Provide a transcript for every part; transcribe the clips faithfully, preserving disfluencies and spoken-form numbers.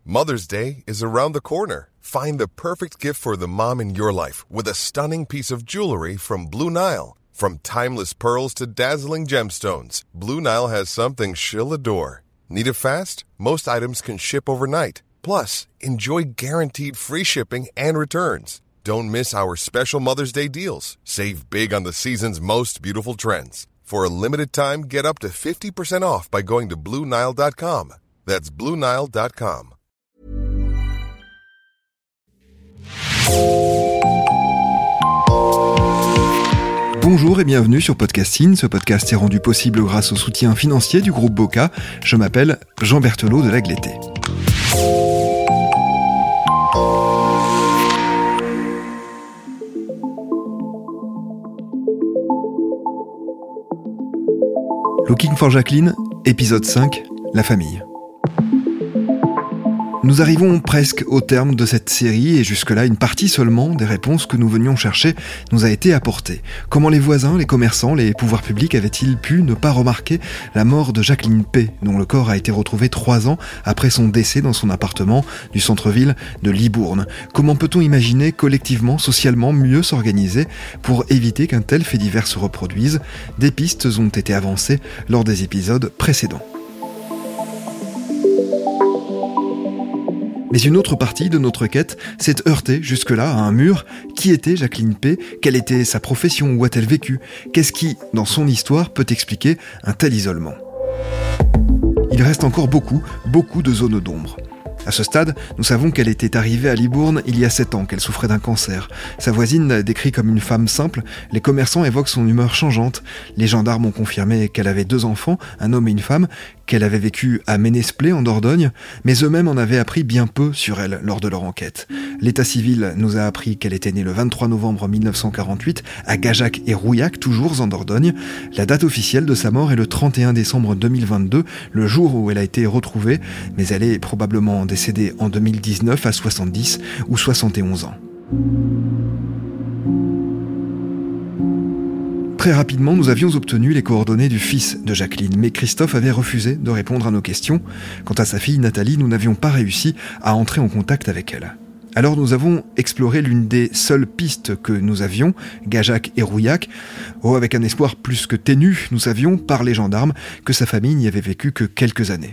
Mother's Day is around the corner. Find the perfect gift for the mom in your life with a stunning piece of jewelry from Blue Nile. From timeless pearls to dazzling gemstones, Blue Nile has something she'll adore. Need it fast? Most items can ship overnight. Plus, enjoy guaranteed free shipping and returns. Don't miss our special Mother's Day deals. Save big on the season's most beautiful trends. For a limited time, get up to fifty percent off by going to Blue Nile dot com. That's Blue Nile dot com. Bonjour et bienvenue sur Podcasting. Ce podcast est rendu possible grâce au soutien financier du groupe Boca. Je m'appelle Jean Berthelot de Lagleté. Looking for Jacqueline, épisode cinq, la famille. Nous arrivons presque au terme de cette série et jusque-là, une partie seulement des réponses que nous venions chercher nous a été apportée. Comment les voisins, les commerçants, les pouvoirs publics avaient-ils pu ne pas remarquer la mort de Jacqueline P., dont le corps a été retrouvé trois ans après son décès dans son appartement du centre-ville de Libourne? Comment peut-on imaginer collectivement, socialement, mieux s'organiser pour éviter qu'un tel fait divers se reproduise? Des pistes ont été avancées lors des épisodes précédents. Mais une autre partie de notre quête s'est heurtée jusque-là à un mur. Qui était Jacqueline P? Quelle était sa profession? Où a-t-elle vécu? Qu'est-ce qui, dans son histoire, peut expliquer un tel isolement? Il reste encore beaucoup, beaucoup de zones d'ombre. À ce stade, nous savons qu'elle était arrivée à Libourne il y a sept ans, qu'elle souffrait d'un cancer. Sa voisine la décrit comme une femme simple, les commerçants évoquent son humeur changeante. Les gendarmes ont confirmé qu'elle avait deux enfants, un homme et une femme, qu'elle avait vécu à Ménesplé en Dordogne, mais eux-mêmes en avaient appris bien peu sur elle lors de leur enquête. L'état civil nous a appris qu'elle était née le vingt-trois novembre mille neuf cent quarante-huit à Gajac et Rouillac, toujours en Dordogne. La date officielle de sa mort est le trente et un décembre deux mille vingt-deux, le jour où elle a été retrouvée, mais elle est probablement décédée en deux mille dix-neuf à soixante-dix ou soixante et onze ans. Très rapidement, nous avions obtenu les coordonnées du fils de Jacqueline, mais Christophe avait refusé de répondre à nos questions. Quant à sa fille Nathalie, nous n'avions pas réussi à entrer en contact avec elle. Alors nous avons exploré l'une des seules pistes que nous avions, Gajac et Rouillac. Oh, avec un espoir plus que ténu, nous savions, par les gendarmes, que sa famille n'y avait vécu que quelques années.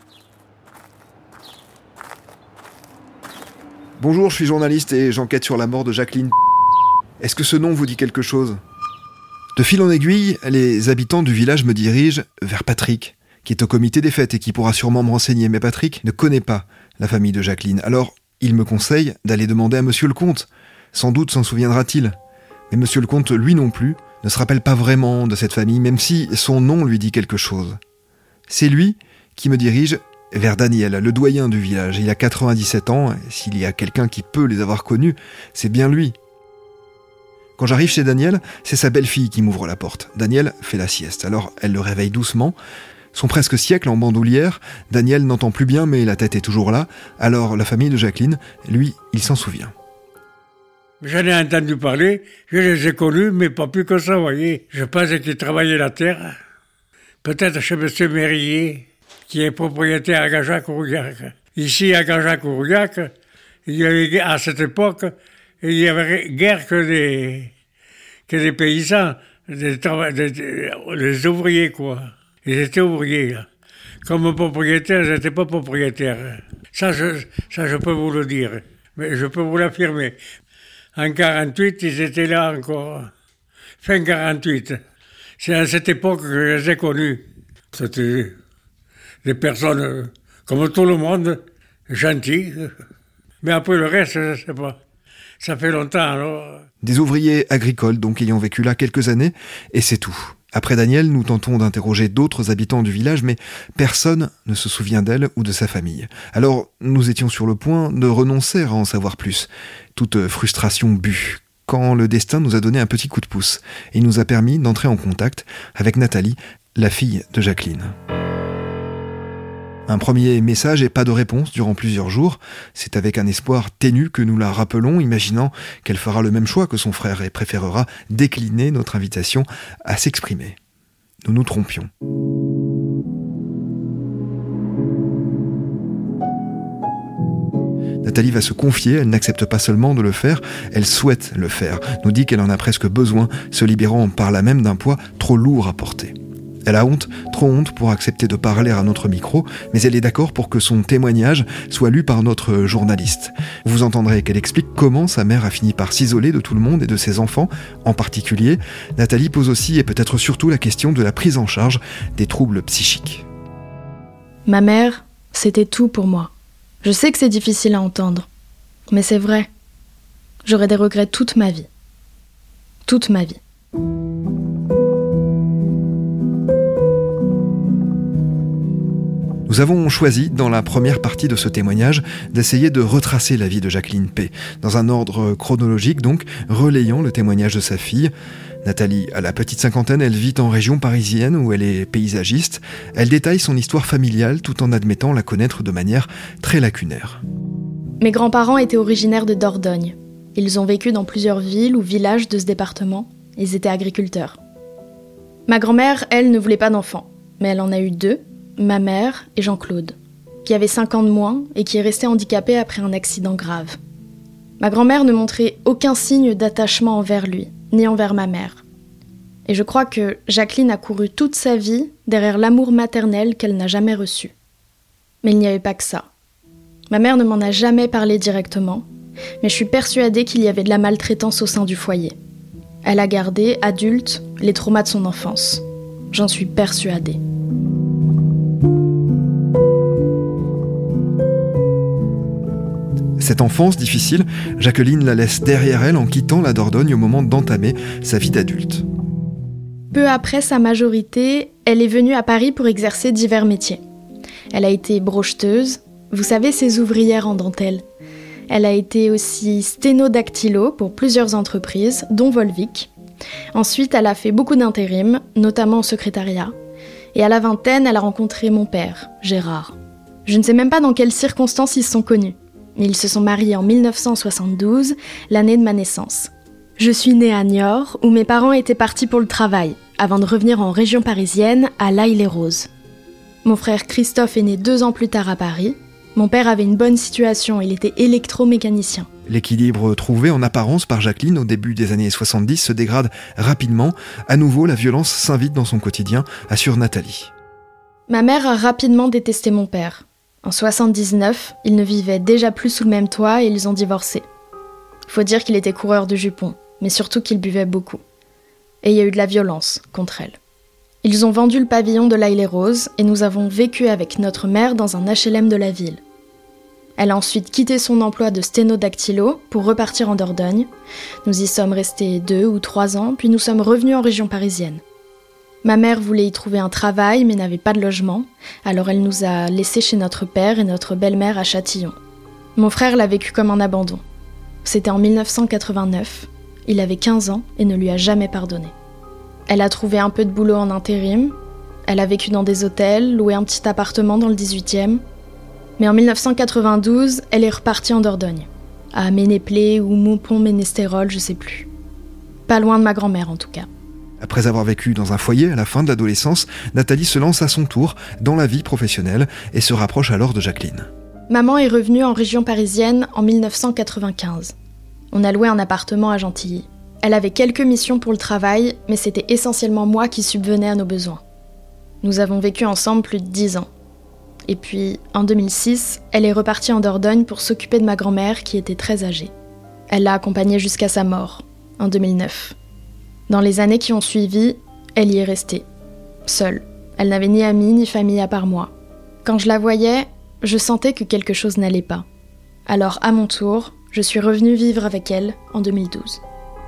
Bonjour, je suis journaliste et j'enquête sur la mort de Jacqueline. Est-ce que ce nom vous dit quelque chose ? De fil en aiguille, les habitants du village me dirigent vers Patrick, qui est au comité des fêtes et qui pourra sûrement me renseigner. Mais Patrick ne connaît pas la famille de Jacqueline. Alors, il me conseille d'aller demander à monsieur le comte. Sans doute s'en souviendra-t-il. Mais monsieur le comte, lui non plus, ne se rappelle pas vraiment de cette famille, même si son nom lui dit quelque chose. C'est lui qui me dirige vers Daniel, le doyen du village. Il a quatre-vingt-dix-sept ans, et s'il y a quelqu'un qui peut les avoir connus, c'est bien lui. Quand j'arrive chez Daniel, c'est sa belle-fille qui m'ouvre la porte. Daniel fait la sieste, alors elle le réveille doucement. Son presque siècle en bandoulière, Daniel n'entend plus bien mais la tête est toujours là. Alors la famille de Jacqueline, lui, il s'en souvient. J'en ai entendu parler, je les ai connus, mais pas plus que ça, vous voyez. Je pense qu'ils travaillaient la terre, peut-être chez M. Mérillier, qui est propriétaire à Gajac-Rouillac. Ici, à Gajac-Rouillac, il y avait, à cette époque, il n'y avait guère que des, que des paysans, des, des, des ouvriers, quoi. Ils étaient ouvriers, là. Comme propriétaires, ils n'étaient pas propriétaires. Ça je, ça, je peux vous le dire. Mais je peux vous l'affirmer. En quarante-huit, ils étaient là encore. Fin quarante-huit. C'est à cette époque que je les ai connus. C'était des personnes, comme tout le monde, gentilles. Mais après le reste, je ne sais pas. Ça fait longtemps, alors. Des ouvriers agricoles, donc, ayant vécu là quelques années, et c'est tout. Après Daniel, nous tentons d'interroger d'autres habitants du village, mais personne ne se souvient d'elle ou de sa famille. Alors, nous étions sur le point de renoncer à en savoir plus. Toute frustration bue, quand le destin nous a donné un petit coup de pouce, et nous a permis d'entrer en contact avec Nathalie, la fille de Jacqueline. Un premier message et pas de réponse durant plusieurs jours. C'est avec un espoir ténu que nous la rappelons, imaginant qu'elle fera le même choix que son frère et préférera décliner notre invitation à s'exprimer. Nous nous trompions. Nathalie va se confier, elle n'accepte pas seulement de le faire, elle souhaite le faire, nous dit qu'elle en a presque besoin, se libérant par là même d'un poids trop lourd à porter. Elle a honte, trop honte pour accepter de parler à notre micro, mais elle est d'accord pour que son témoignage soit lu par notre journaliste. Vous entendrez qu'elle explique comment sa mère a fini par s'isoler de tout le monde et de ses enfants en particulier. Nathalie pose aussi et peut-être surtout la question de la prise en charge des troubles psychiques. Ma mère, c'était tout pour moi. Je sais que c'est difficile à entendre, mais c'est vrai. J'aurai des regrets toute ma vie. Toute ma vie. Nous avons choisi, dans la première partie de ce témoignage, d'essayer de retracer la vie de Jacqueline P., dans un ordre chronologique donc, relayant le témoignage de sa fille. Nathalie, à la petite cinquantaine, elle vit en région parisienne où elle est paysagiste. Elle détaille son histoire familiale tout en admettant la connaître de manière très lacunaire. Mes grands-parents étaient originaires de Dordogne. Ils ont vécu dans plusieurs villes ou villages de ce département. Ils étaient agriculteurs. Ma grand-mère, elle, ne voulait pas d'enfants, mais elle en a eu deux. Ma mère et Jean-Claude, qui avait cinq ans de moins et qui est resté handicapé après un accident grave. Ma grand-mère ne montrait aucun signe d'attachement envers lui, ni envers ma mère. Et je crois que Jacqueline a couru toute sa vie derrière l'amour maternel qu'elle n'a jamais reçu. Mais il n'y avait pas que ça. Ma mère ne m'en a jamais parlé directement, mais je suis persuadée qu'il y avait de la maltraitance au sein du foyer. Elle a gardé, adulte, les traumas de son enfance. J'en suis persuadée. Cette enfance difficile, Jacqueline la laisse derrière elle en quittant la Dordogne au moment d'entamer sa vie d'adulte. Peu après sa majorité, elle est venue à Paris pour exercer divers métiers. Elle a été brocheteuse, vous savez, ces ouvrières en dentelle. Elle a été aussi sténodactylo pour plusieurs entreprises, dont Volvic. Ensuite, elle a fait beaucoup d'intérim, notamment au secrétariat. Et à la vingtaine, elle a rencontré mon père, Gérard. Je ne sais même pas dans quelles circonstances ils se sont connus. Ils se sont mariés en mille neuf cent soixante-douze, l'année de ma naissance. Je suis née à Niort, où mes parents étaient partis pour le travail, avant de revenir en région parisienne, à L'Haÿ-les-Roses. Mon frère Christophe est né deux ans plus tard à Paris. Mon père avait une bonne situation, il était électromécanicien. L'équilibre trouvé en apparence par Jacqueline au début des années soixante-dix se dégrade rapidement. À nouveau, la violence s'invite dans son quotidien, assure Nathalie. Ma mère a rapidement détesté mon père. En soixante-dix-neuf, ils ne vivaient déjà plus sous le même toit et ils ont divorcé. Faut dire qu'il était coureur de jupons, mais surtout qu'il buvait beaucoup. Et il y a eu de la violence contre elle. Ils ont vendu le pavillon de L'Haÿ-les-Roses et nous avons vécu avec notre mère dans un H L M de la ville. Elle a ensuite quitté son emploi de sténodactylo pour repartir en Dordogne. Nous y sommes restés deux ou trois ans, puis nous sommes revenus en région parisienne. Ma mère voulait y trouver un travail, mais n'avait pas de logement, alors elle nous a laissés chez notre père et notre belle-mère à Châtillon. Mon frère l'a vécu comme un abandon. C'était en mille neuf cent quatre-vingt-neuf, il avait quinze ans et ne lui a jamais pardonné. Elle a trouvé un peu de boulot en intérim, elle a vécu dans des hôtels, loué un petit appartement dans le dix-huitième, mais en mille neuf cent quatre-vingt-douze, elle est repartie en Dordogne, à Ménéplé ou Montpont-Ménestérol, je sais plus. Pas loin de ma grand-mère en tout cas. Après avoir vécu dans un foyer à la fin de l'adolescence, Nathalie se lance à son tour dans la vie professionnelle et se rapproche alors de Jacqueline. Maman est revenue en région parisienne en mille neuf cent quatre-vingt-quinze. On a loué un appartement à Gentilly. Elle avait quelques missions pour le travail, mais c'était essentiellement moi qui subvenais à nos besoins. Nous avons vécu ensemble plus de dix ans. Et puis, en deux mille six, elle est repartie en Dordogne pour s'occuper de ma grand-mère qui était très âgée. Elle l'a accompagnée jusqu'à sa mort, en deux mille neuf. Dans les années qui ont suivi, elle y est restée, seule. Elle n'avait ni amis ni famille à part moi. Quand je la voyais, je sentais que quelque chose n'allait pas. Alors, à mon tour, je suis revenue vivre avec elle en deux mille douze.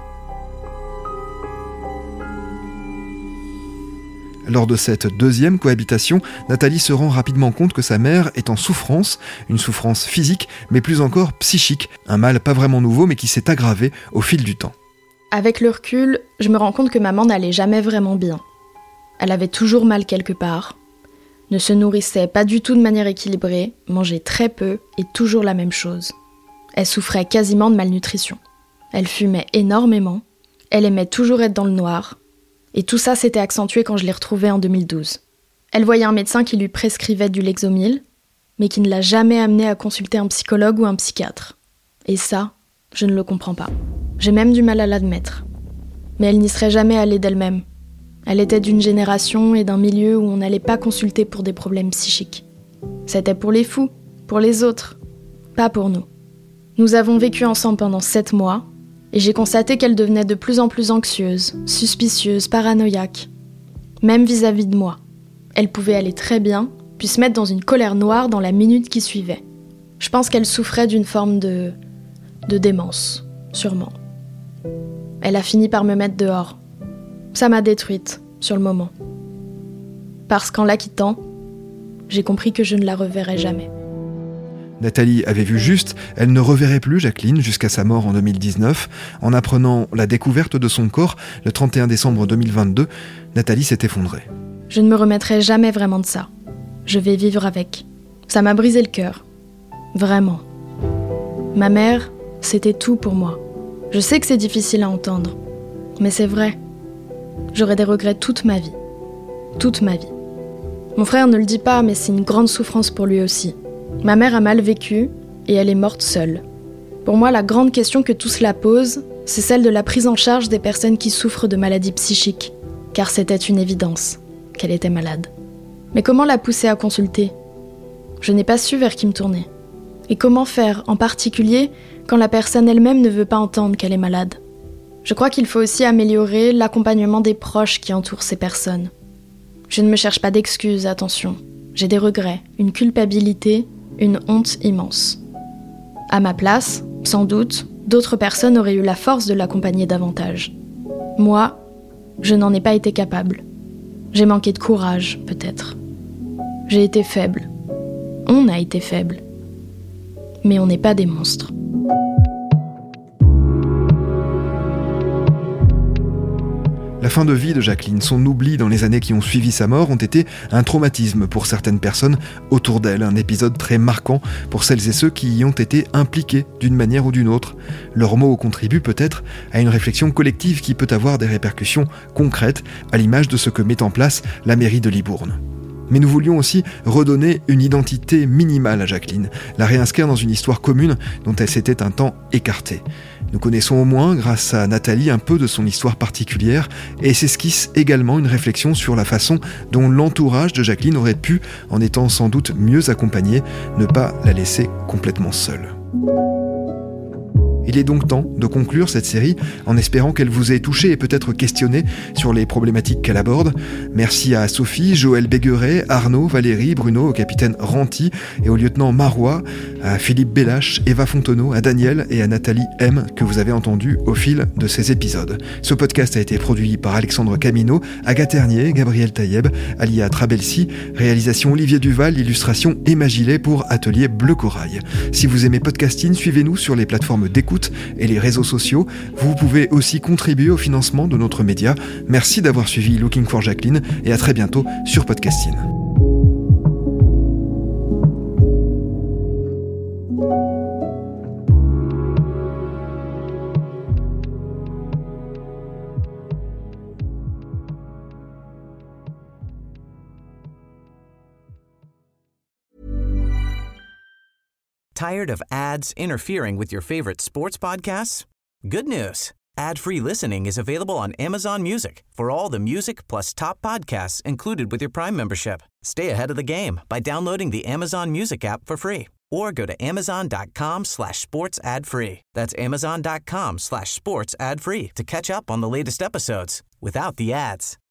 Lors de cette deuxième cohabitation, Nathalie se rend rapidement compte que sa mère est en souffrance, une souffrance physique, mais plus encore psychique, un mal pas vraiment nouveau mais qui s'est aggravé au fil du temps. Avec le recul, je me rends compte que maman n'allait jamais vraiment bien. Elle avait toujours mal quelque part, ne se nourrissait pas du tout de manière équilibrée, mangeait très peu et toujours la même chose. Elle souffrait quasiment de malnutrition. Elle fumait énormément, elle aimait toujours être dans le noir, et tout ça s'était accentué quand je l'ai retrouvée en deux mille douze. Elle voyait un médecin qui lui prescrivait du Lexomil, mais qui ne l'a jamais amenée à consulter un psychologue ou un psychiatre. Et ça, je ne le comprends pas. J'ai même du mal à l'admettre. Mais elle n'y serait jamais allée d'elle-même. Elle était d'une génération et d'un milieu où on n'allait pas consulter pour des problèmes psychiques. C'était pour les fous, pour les autres, pas pour nous. Nous avons vécu ensemble pendant sept mois, et j'ai constaté qu'elle devenait de plus en plus anxieuse, suspicieuse, paranoïaque. Même vis-à-vis de moi. Elle pouvait aller très bien, puis se mettre dans une colère noire dans la minute qui suivait. Je pense qu'elle souffrait d'une forme de... de démence, sûrement. Elle a fini par me mettre dehors. Ça m'a détruite, sur le moment. Parce qu'en la quittant, j'ai compris que je ne la reverrai jamais. Nathalie avait vu juste, elle ne reverrait plus Jacqueline jusqu'à sa mort en deux mille dix-neuf. En apprenant la découverte de son corps le trente et un décembre deux mille vingt-deux, Nathalie s'est effondrée. Je ne me remettrai jamais vraiment de ça. Je vais vivre avec. Ça m'a brisé le cœur. Vraiment. Ma mère, c'était tout pour moi. Je sais que c'est difficile à entendre, mais c'est vrai. J'aurai des regrets toute ma vie. Toute ma vie. Mon frère ne le dit pas, mais c'est une grande souffrance pour lui aussi. Ma mère a mal vécu et elle est morte seule. Pour moi, la grande question que tout cela pose, c'est celle de la prise en charge des personnes qui souffrent de maladies psychiques, car c'était une évidence qu'elle était malade. Mais comment la pousser à consulter ? Je n'ai pas su vers qui me tourner. Et comment faire, en particulier, quand la personne elle-même ne veut pas entendre qu'elle est malade ? Je crois qu'il faut aussi améliorer l'accompagnement des proches qui entourent ces personnes. Je ne me cherche pas d'excuses, attention. J'ai des regrets, une culpabilité, une honte immense. À ma place, sans doute, d'autres personnes auraient eu la force de l'accompagner davantage. Moi, je n'en ai pas été capable. J'ai manqué de courage, peut-être. J'ai été faible. On a été faible. Mais on n'est pas des monstres. La fin de vie de Jacqueline, son oubli dans les années qui ont suivi sa mort ont été un traumatisme pour certaines personnes autour d'elle, un épisode très marquant pour celles et ceux qui y ont été impliqués d'une manière ou d'une autre. Leurs mots contribuent peut-être à une réflexion collective qui peut avoir des répercussions concrètes, à l'image de ce que met en place la mairie de Libourne. Mais nous voulions aussi redonner une identité minimale à Jacqueline, la réinscrire dans une histoire commune dont elle s'était un temps écartée. Nous connaissons au moins, grâce à Nathalie, un peu de son histoire particulière et s'esquisse également une réflexion sur la façon dont l'entourage de Jacqueline aurait pu, en étant sans doute mieux accompagné, ne pas la laisser complètement seule. Il est donc temps de conclure cette série en espérant qu'elle vous ait touché et peut-être questionné sur les problématiques qu'elle aborde. Merci à Sophie, Joël Bégueret, Arnaud, Valérie, Bruno, au capitaine Ranty et au lieutenant Marois, à Philippe Bellache, Eva Fontenot, à Daniel et à Nathalie M que vous avez entendu au fil de ces épisodes. Ce podcast a été produit par Alexandre Camino, Agathe Ternier, Gabriel Taïeb, Alia Trabelsi, réalisation Olivier Duval, illustration Emma Gillet pour Atelier Bleu Corail. Si vous aimez Podcasting, suivez-nous sur les plateformes d'écoute et les réseaux sociaux. Vous pouvez aussi contribuer au financement de notre média. Merci d'avoir suivi Looking for Jacqueline et à très bientôt sur Podcasting. Tired of ads interfering with your favorite sports podcasts? Good news. Ad-free listening is available on Amazon Music for all the music plus top podcasts included with your Prime membership. Stay ahead of the game by downloading the Amazon Music app for free or go to amazon.com slash sports ad free. That's amazon.com slash sports ad free to catch up on the latest episodes without the ads.